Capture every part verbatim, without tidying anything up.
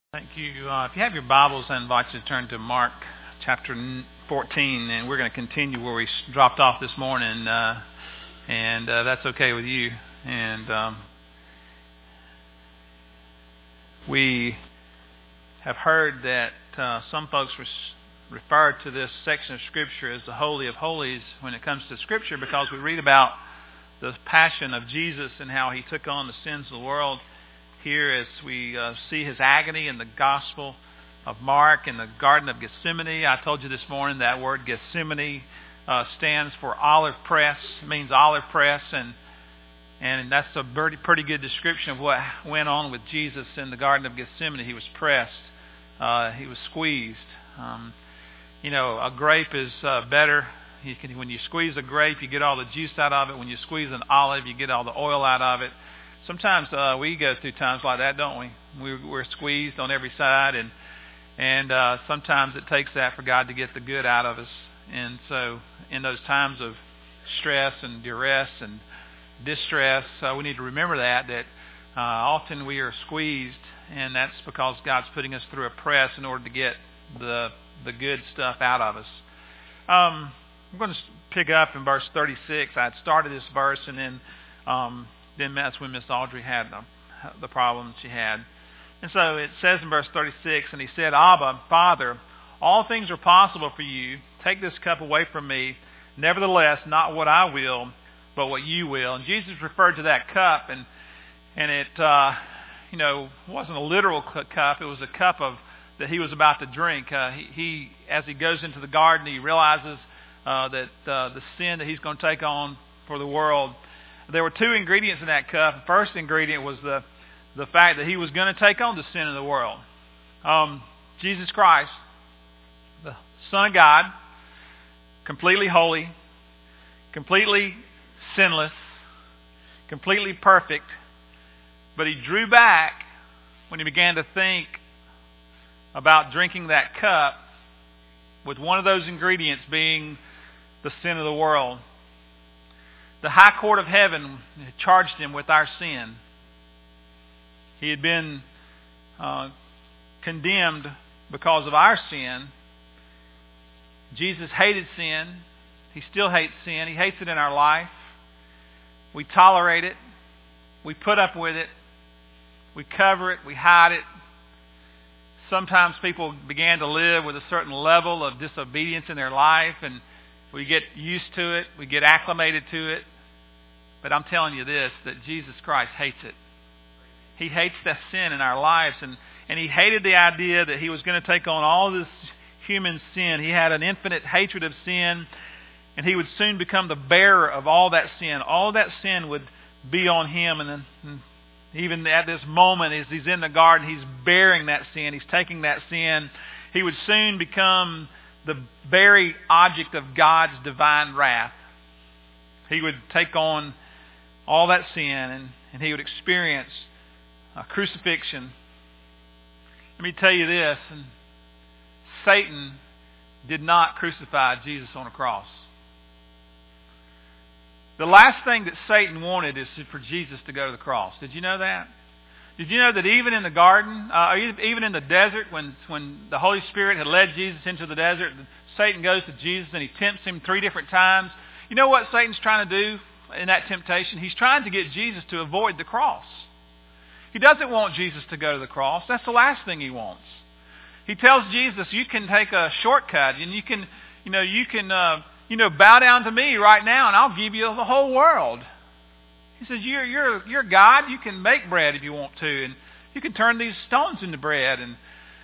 Thank you. Uh, if you have your Bibles, I invite you to turn to Mark chapter fourteen, and we're going to continue where we dropped off this morning, uh, and uh, that's okay with you. And um, we have heard that uh, some folks res- refer to this section of Scripture as the Holy of Holies when it comes to Scripture, because we read about the passion of Jesus and how he took on the sins of the world. Here, as we uh, see his agony in the Gospel of Mark in the Garden of Gethsemane. I told you this morning that word Gethsemane uh, stands for olive press. It means olive press, and and that's a pretty, pretty good description of what went on with Jesus in the Garden of Gethsemane. He was pressed. Uh, he was squeezed. Um, you know, a grape is uh, better. You can, when you squeeze a grape, you get all the juice out of it. When you squeeze an olive, you get all the oil out of it. Sometimes uh, we go through times like that, don't we? we? We're squeezed on every side, and and uh, sometimes it takes that for God to get the good out of us. And so in those times of stress and duress and distress, uh, we need to remember that, that uh, often we are squeezed, and that's because God's putting us through a press in order to get the the good stuff out of us. Um, I'm going to pick up in verse thirty-six. I had started this verse, and then... Um, Then that's when Miss Audrey had the, the problem she had. And so it says in verse thirty-six, and he said, Abba, Father, all things are possible for you. Take this cup away from me. Nevertheless, not what I will, but what you will. And Jesus referred to that cup, and and it, uh, you know, wasn't a literal cup. It was a cup of that he was about to drink. Uh, he, he, as he goes into the garden, he realizes uh, that uh, the sin that he's going to take on for the world. There were two ingredients in that cup. The first ingredient was the, the fact that he was going to take on the sin of the world. Um, Jesus Christ, the Son of God, completely holy, completely sinless, completely perfect, but he drew back when he began to think about drinking that cup with one of those ingredients being the sin of the world. The high court of heaven charged him with our sin. He had been uh, condemned because of our sin. Jesus hated sin. He still hates sin. He hates it in our life. We tolerate it. We put up with it. We cover it. We hide it. Sometimes people began to live with a certain level of disobedience in their life, and we get used to it. We get acclimated to it. But I'm telling you this, that Jesus Christ hates it. He hates that sin in our lives. And, and he hated the idea that he was going to take on all this human sin. He had an infinite hatred of sin. And he would soon become the bearer of all that sin. All that sin would be on him. And, then, and even at this moment, as he's in the garden, he's bearing that sin. He's taking that sin. He would soon become the very object of God's divine wrath. He would take on all that sin, and, and he would experience a crucifixion. Let me tell you this, and Satan did not crucify Jesus on a cross. The last thing that Satan wanted is for Jesus to go to the cross. Did you know that? Did you know that even in the garden, uh, even in the desert, when, when the Holy Spirit had led Jesus into the desert, Satan goes to Jesus and he tempts him three different times. You know what Satan's trying to do in that temptation? He's trying to get Jesus to avoid the cross. He doesn't want Jesus to go to the cross. That's the last thing he wants. He tells Jesus, you can take a shortcut and you can, you know, you can, uh, you know, bow down to me right now and I'll give you the whole world. He says, you're, you're, you're God. You can make bread if you want to, and you can turn these stones into bread. And,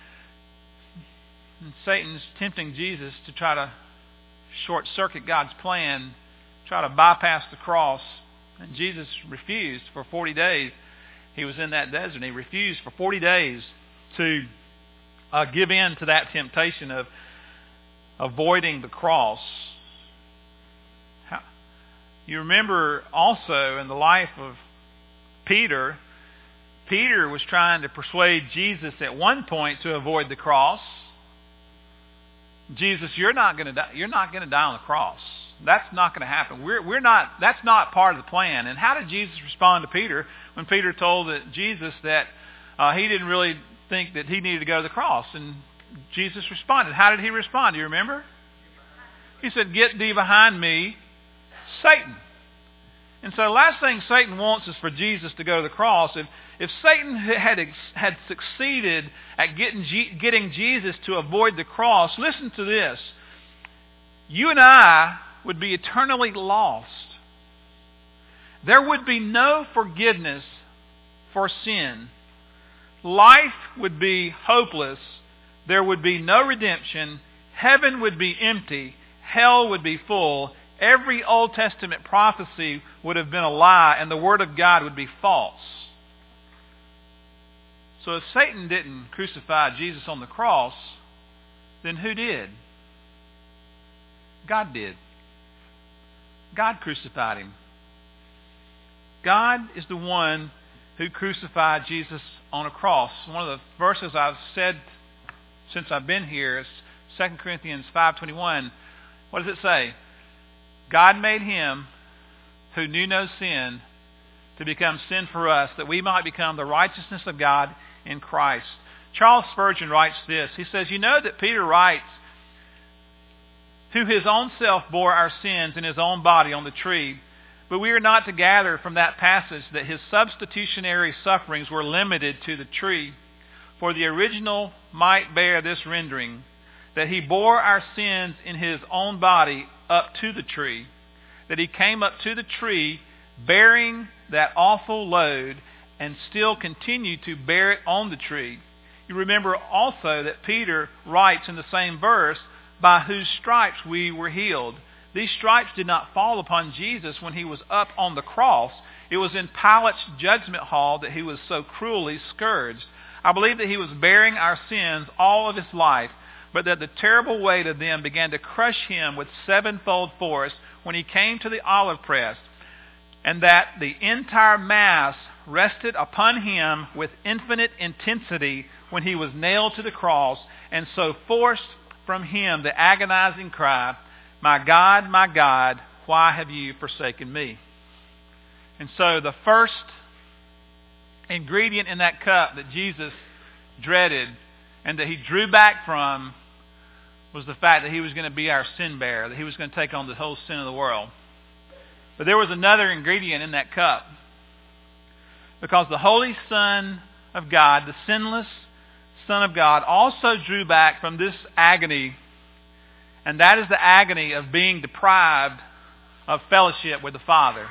and Satan's tempting Jesus to try to short-circuit God's plan, try to bypass the cross. And Jesus refused for forty days. He was in that desert. He refused for forty days to uh, give in to that temptation of avoiding the cross. How, you remember also in the life of Peter, Peter was trying to persuade Jesus at one point to avoid the cross. Jesus, you're not going to die. You're not going to die on the cross. That's not going to happen. We're we're not. That's not part of the plan. And how did Jesus respond to Peter when Peter told that Jesus that uh, he didn't really think that he needed to go to the cross. And Jesus responded. How did he respond? Do you remember? He said, "Get thee behind me, Satan." And so the last thing Satan wants is for Jesus to go to the cross. If, if Satan had, had succeeded at getting, getting Jesus to avoid the cross, listen to this. You and I would be eternally lost. There would be no forgiveness for sin. Life would be hopeless. There would be no redemption. Heaven would be empty. Hell would be full. Every Old Testament prophecy would have been a lie, and the Word of God would be false. So if Satan didn't crucify Jesus on the cross, then who did? God did. God crucified him. God is the one who crucified Jesus on a cross. One of the verses I've said since I've been here is Second Corinthians five twenty-one. What does it say? God made him who knew no sin to become sin for us, that we might become the righteousness of God in Christ. Charles Spurgeon writes this. He says, "You know that Peter writes, who his own self bore our sins in his own body on the tree. But we are not to gather from that passage that his substitutionary sufferings were limited to the tree. For the original might bear this rendering, that he bore our sins in his own body up to the tree, that he came up to the tree bearing that awful load and still continued to bear it on the tree." You remember also that Peter writes in the same verse, "By whose stripes we were healed." These stripes did not fall upon Jesus when he was up on the cross. It was in Pilate's judgment hall that he was so cruelly scourged. I believe that he was bearing our sins all of his life, but that the terrible weight of them began to crush him with sevenfold force when he came to the olive press, and that the entire mass rested upon him with infinite intensity when he was nailed to the cross, and so forced from him the agonizing cry, "My God, my God, why have you forsaken me?" And so the first ingredient in that cup that Jesus dreaded and that he drew back from was the fact that he was going to be our sin bearer, that he was going to take on the whole sin of the world. But there was another ingredient in that cup. Because the Holy Son of God, the sinless Son of God, also drew back from this agony, and that is the agony of being deprived of fellowship with the Father.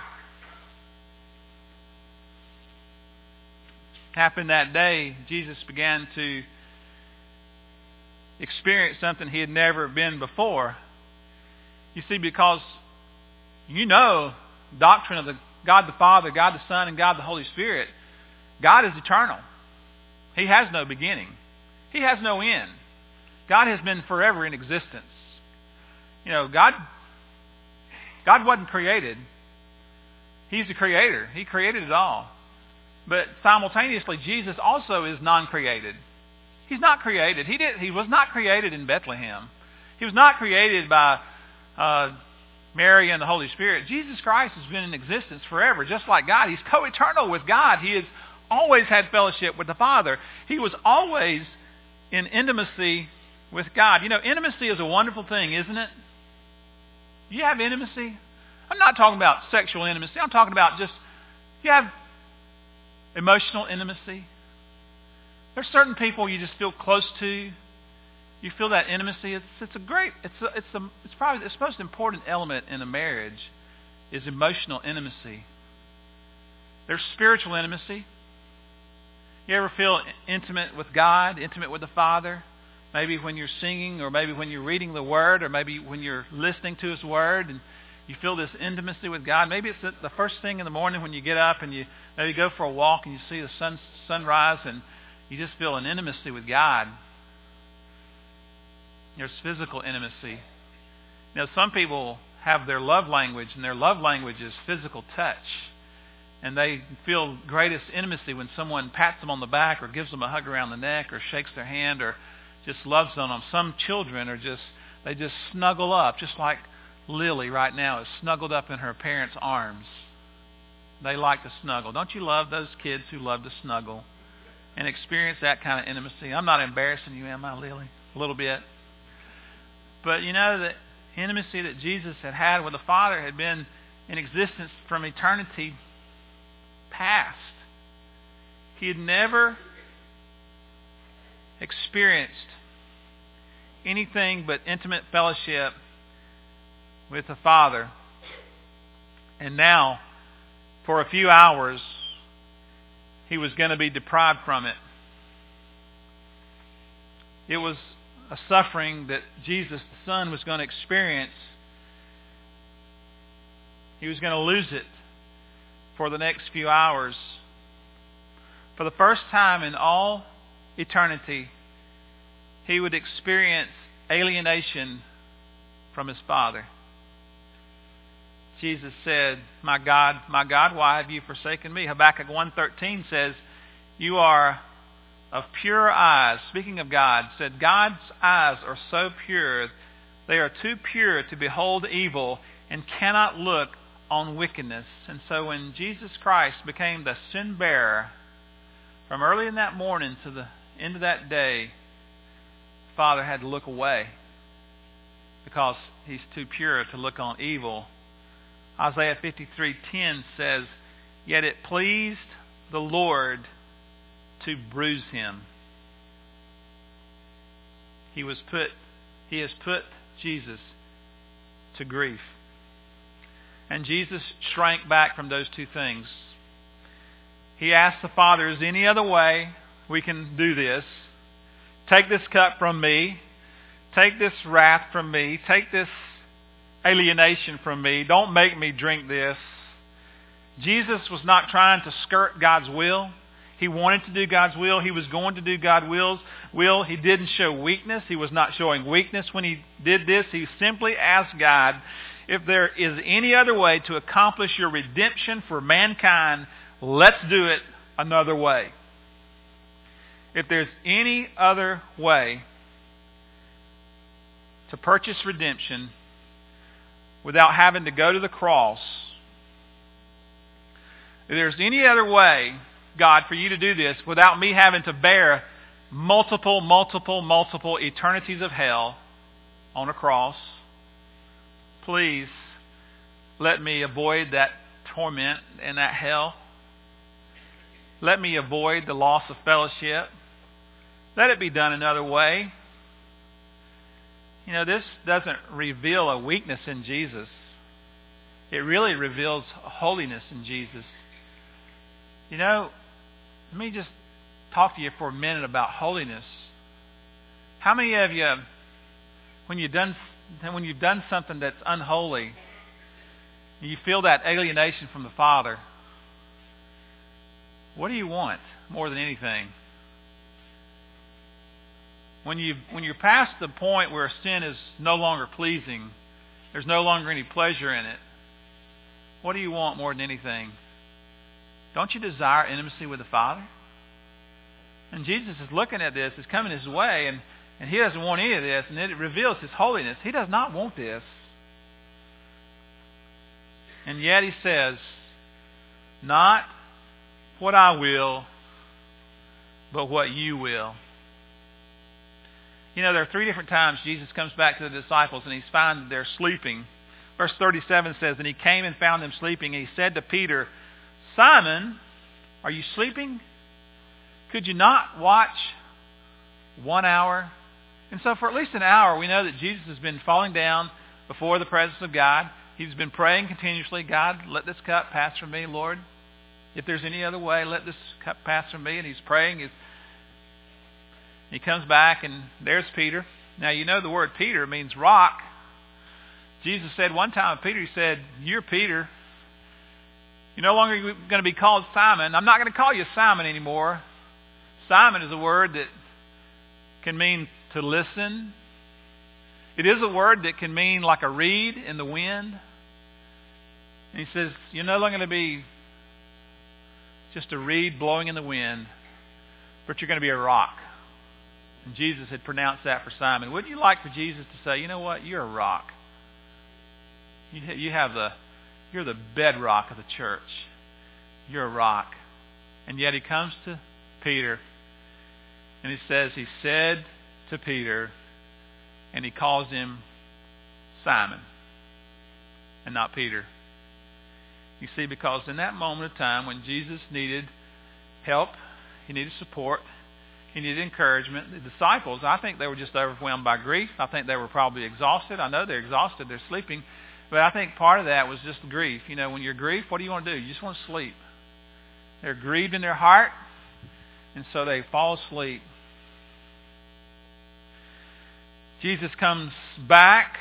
Happened that day, Jesus began to experience something he had never been before. You see, because you know doctrine of the God the Father, God the Son, and God the Holy Spirit. God is eternal. He has no beginning. He has no end. God has been forever in existence. You know, God, God wasn't created. He's the creator. He created it all. But simultaneously, Jesus also is non-created. He's not created. He did. He was not created in Bethlehem. He was not created by uh, Mary and the Holy Spirit. Jesus Christ has been in existence forever, just like God. He's co-eternal with God. He has always had fellowship with the Father. He was always in intimacy with God. You know, intimacy is a wonderful thing, isn't it? You have intimacy. I'm not talking about sexual intimacy. I'm talking about just, you have emotional intimacy. There's certain people you just feel close to. You feel that intimacy. It's it's a great. It's a, it's a, it's probably it's the most important element in a marriage is emotional intimacy. There's spiritual intimacy. You ever feel intimate with God, intimate with the Father? Maybe when you're singing, or maybe when you're reading the Word, or maybe when you're listening to His Word, and you feel this intimacy with God. Maybe it's the first thing in the morning when you get up and you maybe go for a walk and you see the sun sunrise and you just feel an intimacy with God. There's physical intimacy. You know, some people have their love language, and their love language is physical touch. And they feel greatest intimacy when someone pats them on the back or gives them a hug around the neck or shakes their hand or just loves on them. Some children are just, they just snuggle up, just like Lily right now is snuggled up in her parents' arms. They like to snuggle. Don't you love those kids who love to snuggle? and experience that kind of intimacy. I'm not embarrassing you, am I, Lily? A little bit. But you know, the intimacy that Jesus had had with the Father had been in existence from eternity past. He had never experienced anything but intimate fellowship with the Father. And now, for a few hours, he was going to be deprived from it. It was a suffering that Jesus, the Son, was going to experience. He was going to lose it for the next few hours. For the first time in all eternity, he would experience alienation from his Father. Jesus said, "My God, my God, why have you forsaken me?" Habakkuk one thirteen says, "You are of pure eyes." Speaking of God, said, "God's eyes are so pure, they are too pure to behold evil and cannot look on wickedness." And so when Jesus Christ became the sin bearer, from early in that morning to the end of that day, Father had to look away because he's too pure to look on evil. Isaiah fifty-three ten says, "Yet it pleased the Lord to bruise him." He was put, he has put Jesus to grief. And Jesus shrank back from those two things. He asked the Father, "Is there any other way we can do this? Take this cup from me. Take this wrath from me. Take this alienation from me. Don't make me drink this." Jesus was not trying to skirt God's will. He wanted to do God's will. He was going to do God's will's will. He didn't show weakness. He was not showing weakness when he did this. He simply asked God, if there is any other way to accomplish your redemption for mankind, let's do it another way. If there's any other way to purchase redemption without having to go to the cross, if there's any other way, God, for you to do this without me having to bear multiple, multiple, multiple eternities of hell on a cross, please let me avoid that torment and that hell. Let me avoid the loss of fellowship. Let it be done another way. You know, this doesn't reveal a weakness in Jesus. It really reveals holiness in Jesus. You know, let me just talk to you for a minute about holiness. How many of you, when you've done when you've done something that's unholy, you feel that alienation from the Father? What do you want more than anything? When you when you're past the point where sin is no longer pleasing, there's no longer any pleasure in it, what do you want more than anything? Don't you desire intimacy with the Father? And Jesus is looking at this, is coming his way, and, and he doesn't want any of this, and it reveals his holiness. He does not want this. And yet he says, "Not what I will, but what you will." You know, there are three different times Jesus comes back to the disciples and he's found that they're sleeping. Verse thirty-seven says, "And he came and found them sleeping, and he said to Peter, 'Simon, are you sleeping? Could you not watch one hour?'" And so for at least an hour, we know that Jesus has been falling down before the presence of God. He's been praying continuously, "God, let this cup pass from me, Lord. If there's any other way, let this cup pass from me." And he's praying. He's, he comes back, and there's Peter. Now, you know the word Peter means rock. Jesus said one time of Peter, he said, "You're Peter. You're no longer going to be called Simon. I'm not going to call you Simon anymore." Simon is a word that can mean to listen. It is a word that can mean like a reed in the wind. And he says, you're no longer going to be just a reed blowing in the wind, but you're going to be a rock. And Jesus had pronounced that for Simon. Wouldn't you like for Jesus to say, "You know what? You're a rock. You have the, you're the bedrock of the church. You're a rock." And yet he comes to Peter And he says, he said to Peter, and he calls him Simon and not Peter. You see, because in that moment of time when Jesus needed help, he needed support, he needed encouragement, the disciples, I think they were just overwhelmed by grief. I think they were probably exhausted. I know they're exhausted. They're sleeping. But I think part of that was just grief. You know, when you're grieved, what do you want to do? You just want to sleep. They're grieved in their heart, and so they fall asleep. Jesus comes back.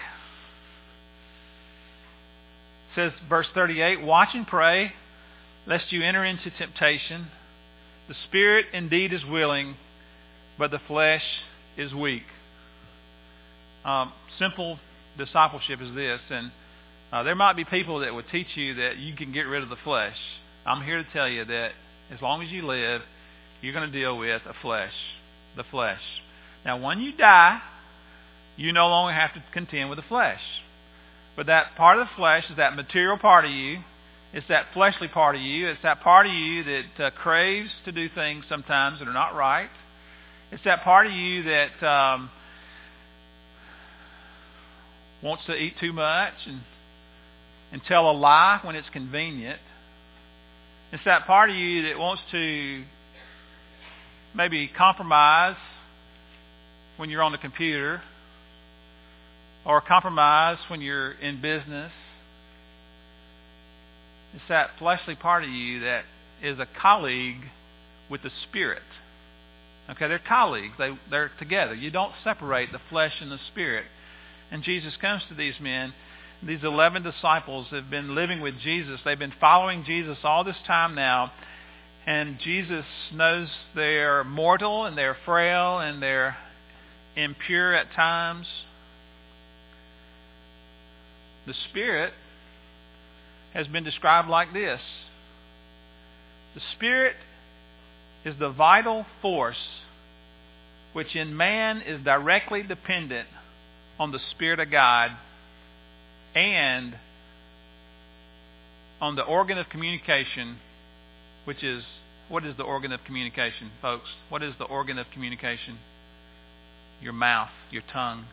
Says, verse thirty-eight, watch and pray, lest you enter into temptation. The spirit indeed is willing, but the flesh is weak. Um, simple discipleship is this, and uh, there might be people that would teach you that you can get rid of the flesh. I'm here to tell you that as long as you live, you're going to deal with a flesh, the flesh. Now, when you die, you no longer have to contend with the flesh. But that part of the flesh is that material part of you. It's that fleshly part of you. It's that part of you that uh, craves to do things sometimes that are not right. It's that part of you that um, wants to eat too much and, and tell a lie when it's convenient. It's that part of you that wants to maybe compromise when you're on the computer, or compromise when you're in business. It's that fleshly part of you that is a colleague with the Spirit. Okay, they're colleagues. They, they're together. You don't separate the flesh and the Spirit. And Jesus comes to these men. These eleven disciples have been living with Jesus. They've been following Jesus all this time now. And Jesus knows they're mortal and they're frail and they're impure at times. The Spirit has been described like this. The Spirit is the vital force which in man is directly dependent on the Spirit of God and on the organ of communication, which is, what is the organ of communication, folks? What is the organ of communication? Your mouth, your tongue.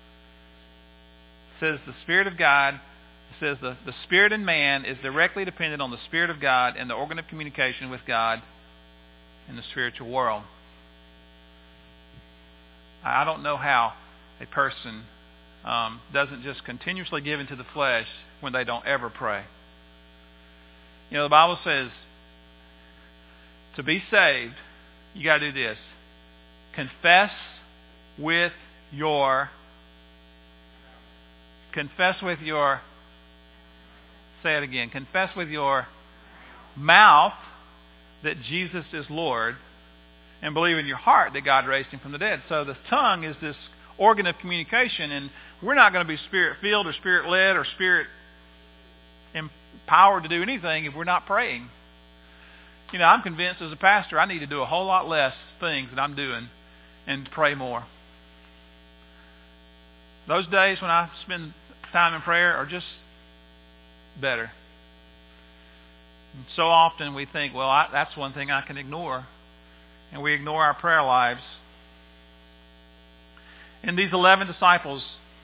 It says the Spirit of God, it says the, the Spirit in man is directly dependent on the Spirit of God and the organ of communication with God in the spiritual world. I don't know how a person um, doesn't just continuously give into the flesh when they don't ever pray. You know, the Bible says to be saved, you got to do this. Confess with your Confess with your, say it again, confess with your mouth that Jesus is Lord and believe in your heart that God raised him from the dead. So the tongue is this organ of communication, and we're not going to be Spirit-filled or Spirit-led or Spirit-empowered to do anything if we're not praying. You know, I'm convinced as a pastor I need to do a whole lot less things than I'm doing and pray more. Those days when I spend time in prayer are just better. And so often we think, well, I, that's one thing I can ignore. And we ignore our prayer lives. And these eleven disciples,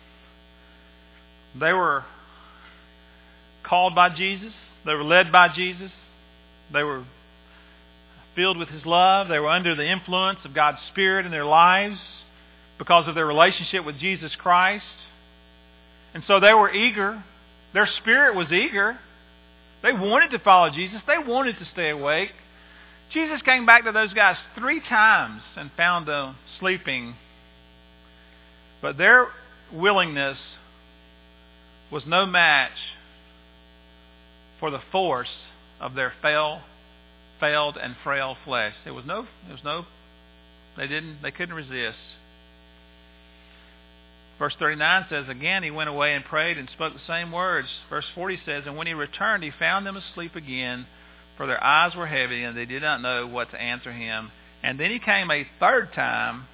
they were called by Jesus. They were led by Jesus. They were filled with His love. They were under the influence of God's Spirit in their lives because of their relationship with Jesus Christ. And so they were eager. Their spirit was eager. They wanted to follow Jesus. They wanted to stay awake. Jesus came back to those guys three times and found them sleeping. But their willingness was no match for the force of their fail, failed and frail flesh. There was no, there was no, they didn't, they couldn't resist. Verse thirty-nine says, again he went away and prayed and spoke the same words. Verse forty says, and when he returned, he found them asleep again, for their eyes were heavy, and they did not know what to answer him. And then he came a third time,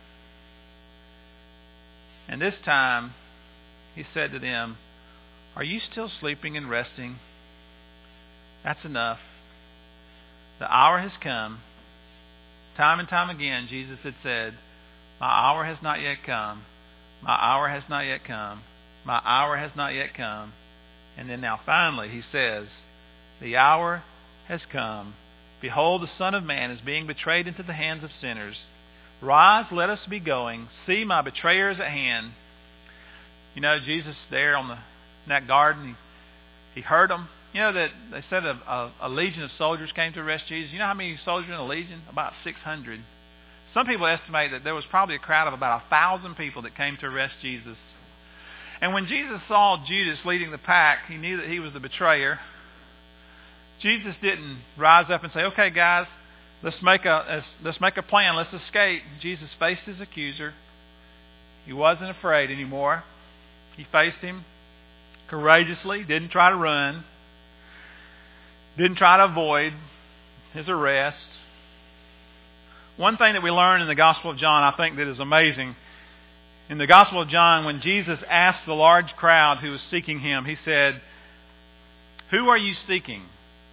and this time he said to them, are you still sleeping and resting? That's enough. The hour has come. Time and time again, Jesus had said, my hour has not yet come. My hour has not yet come. My hour has not yet come. And then now finally he says, the hour has come. Behold, the Son of Man is being betrayed into the hands of sinners. Rise, let us be going. See, my betrayer is at hand. You know, Jesus there on the, in that garden, he, he heard them. You know that they said a, a, a legion of soldiers came to arrest Jesus. You know how many soldiers in a legion? About six hundred. Some people estimate that there was probably a crowd of about a thousand people that came to arrest Jesus. And when Jesus saw Judas leading the pack, he knew that he was the betrayer. Jesus didn't rise up and say, okay, guys, let's make a let's make a plan. Let's escape. Jesus faced his accuser. He wasn't afraid anymore. He faced him courageously, didn't try to run, didn't try to avoid his arrest. One thing that we learn in the Gospel of John, I think, that is amazing. In the Gospel of John, when Jesus asked the large crowd who was seeking him, he said, who are you seeking?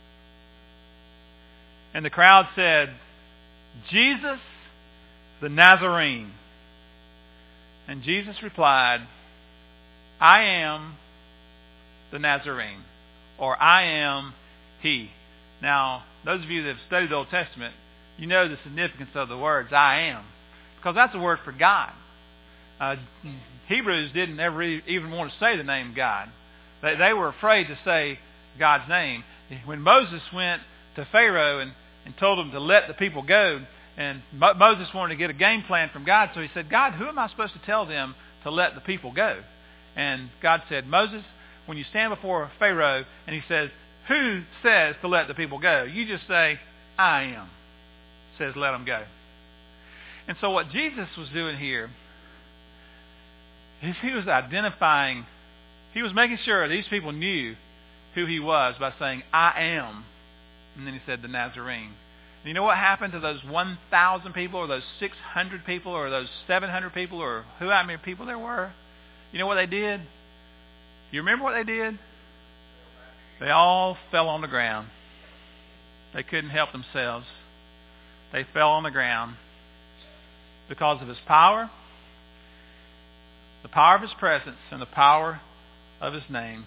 And the crowd said, Jesus the Nazarene. And Jesus replied, I am the Nazarene, or I am he. Now, those of you that have studied the Old Testament, you know the significance of the words I am, because that's a word for God. Uh, Hebrews didn't ever even want to say the name God. They, they were afraid to say God's name. When Moses went to Pharaoh and, and told him to let the people go, and Mo- Moses wanted to get a game plan from God, so he said, God, who am I supposed to tell them to let the people go? And God said, Moses, when you stand before Pharaoh and he says, who says to let the people go? You just say, I am. Says let them go. And so what Jesus was doing here is he was identifying, he was making sure these people knew who he was by saying, I am. And then he said the Nazarene. And you know what happened to those one thousand people or those six hundred people or those seven hundred people or who how many people there were? You know what they did? You remember what they did? They all fell on the ground. They couldn't help themselves. They fell on the ground because of his power, the power of his presence, and the power of his name.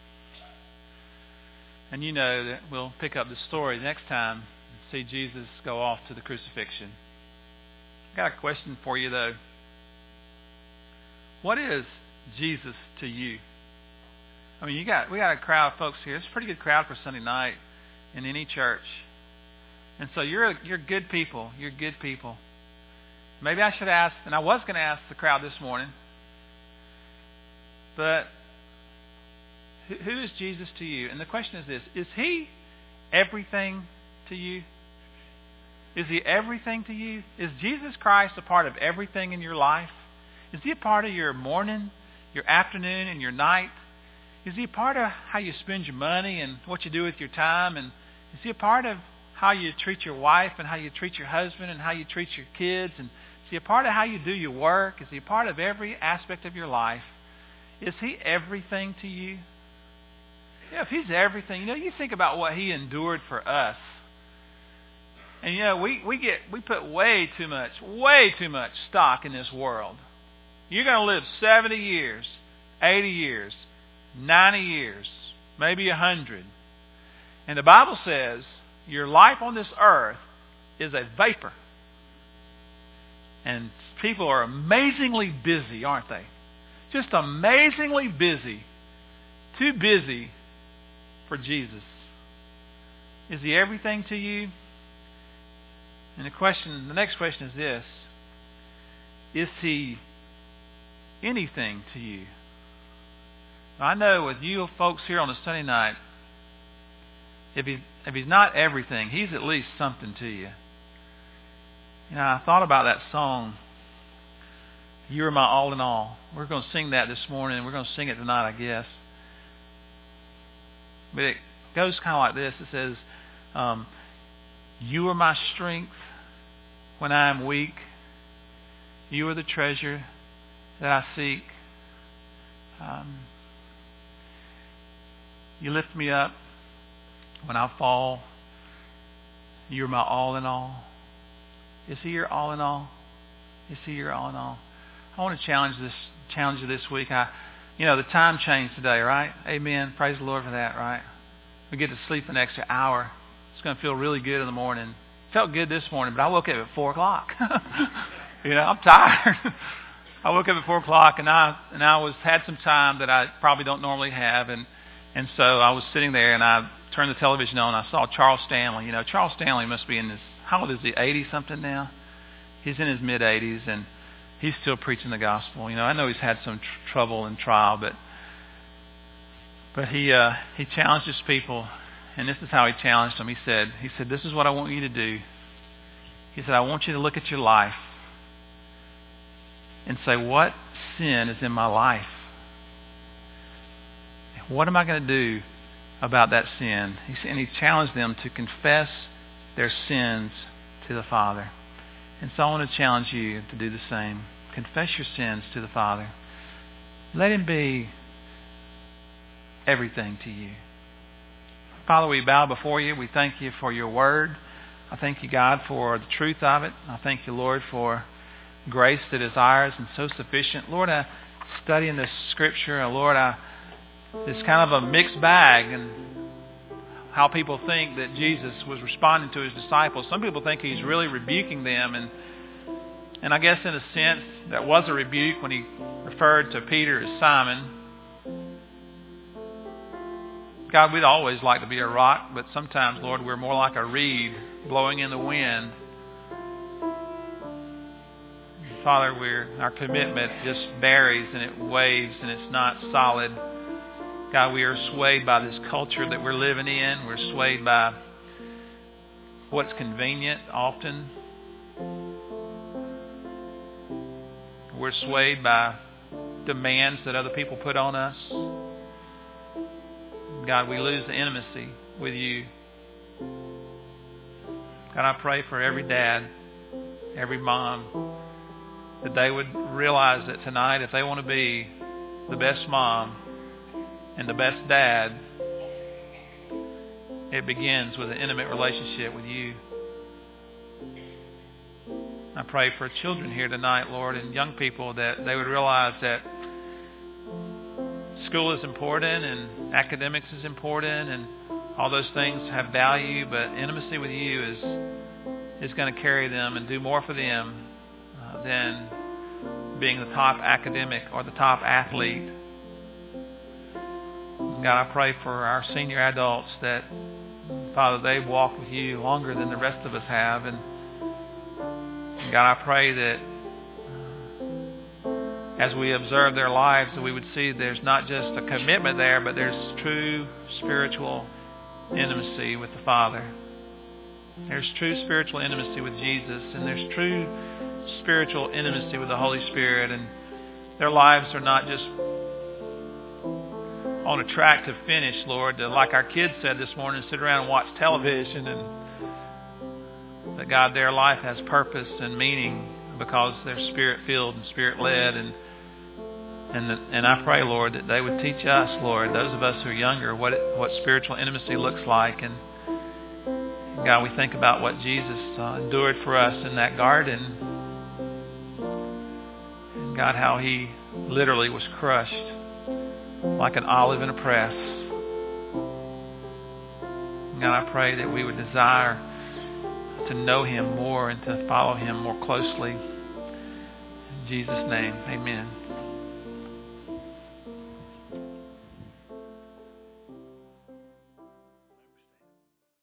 And you know that we'll pick up the story next time and see Jesus go off to the crucifixion. I've got a question for you, though. What is Jesus to you? I mean, you got we got a crowd of folks here. It's a pretty good crowd for Sunday night in any church. And so you're you're good people. You're good people. Maybe I should ask, and I was going to ask the crowd this morning, but who, who is Jesus to you? And the question is this: is he everything to you? Is he everything to you? Is Jesus Christ a part of everything in your life? Is he a part of your morning, your afternoon, and your night? Is he a part of how you spend your money and what you do with your time? And is he a part of how you treat your wife and how you treat your husband and how you treat your kids? And is he a part of how you do your work? Is he a part of every aspect of your life? Is he everything to you? Yeah, if he's everything, you know, you think about what he endured for us. And you know, we, we get we put way too much, way too much stock in this world. You're going to live seventy years, eighty years, ninety years, maybe one hundred. And the Bible says your life on this earth is a vapor. And people are amazingly busy, aren't they? Just amazingly busy. Too busy for Jesus. Is he everything to you? And the question, the next question is this: is he anything to you? I know with you folks here on a Sunday night, if he if he's not everything, he's at least something to you. You know, I thought about that song, "You're My All in All." We're going to sing that this morning, and we're going to sing it tonight, I guess. But it goes kind of like this. It says, um, "You are my strength when I am weak. You are the treasure that I seek. Um, you lift me up when I fall. You're my all in all. Is He your all in all? Is He your all in all? I want to challenge this, challenge you this week. I, you know, the time changed today, right? Amen. Praise the Lord for that, right? We get to sleep an extra hour. It's going to feel really good in the morning. Felt good this morning, but I woke up at four o'clock. You know, I'm tired. I woke up at four o'clock, and I and I was had some time that I probably don't normally have, and and so I was sitting there, and I turned the television on, and I saw Charles Stanley. You know, Charles Stanley must be in his, how old is he, eighty something now? He's in his mid eighties, and he's still preaching the gospel. You know, I know he's had some tr- trouble and trial, but but he uh, he challenged his people, and this is how he challenged them. He said, he said, this is what I want you to do. He said, I want you to look at your life and say, what sin is in my life? What am I going to do about that sin? He said, and he challenged them to confess their sins to the Father. And so I want to challenge you to do the same. Confess your sins to the Father. Let Him be everything to you. Father, we bow before you. We thank you for your word. I thank you, God, for the truth of it. I thank you, Lord, for grace that is ours and so sufficient. Lord, I study in this scripture, and Lord, I it's kind of a mixed bag, and how people think that Jesus was responding to His disciples. Some people think He's really rebuking them, and and I guess in a sense that was a rebuke when He referred to Peter as Simon. God, we'd always like to be a rock, but sometimes, Lord, we're more like a reed blowing in the wind. Father, we're, our commitment just varies and it waves and it's not solid. God, we are swayed by this culture that we're living in. We're swayed by what's convenient often. We're swayed by demands that other people put on us. God, we lose the intimacy with you. God, I pray for every dad, every mom, that they would realize that tonight, if they want to be the best mom and the best dad, it begins with an intimate relationship with you. I pray for children here tonight, Lord, and young people, that they would realize that school is important and academics is important and all those things have value, but intimacy with you is is going to carry them and do more for them uh, than being the top academic or the top athlete. God, I pray for our senior adults that, Father, they've walked with you longer than the rest of us have. And God, I pray that uh, as we observe their lives, that we would see there's not just a commitment there, but there's true spiritual intimacy with the Father. There's true spiritual intimacy with Jesus, and there's true spiritual intimacy with the Holy Spirit, and their lives are not just on a track to finish, Lord, to, like our kids said this morning, sit around and watch television, and that, God, their life has purpose and meaning because they're Spirit-filled and Spirit-led, and and the, and I pray, Lord, that they would teach us, Lord, those of us who are younger, what it, what spiritual intimacy looks like. And God, we think about what Jesus uh, endured for us in that garden. And God, how He literally was crushed like an olive in a press. And God, I pray that we would desire to know Him more and to follow Him more closely. In Jesus' name, amen.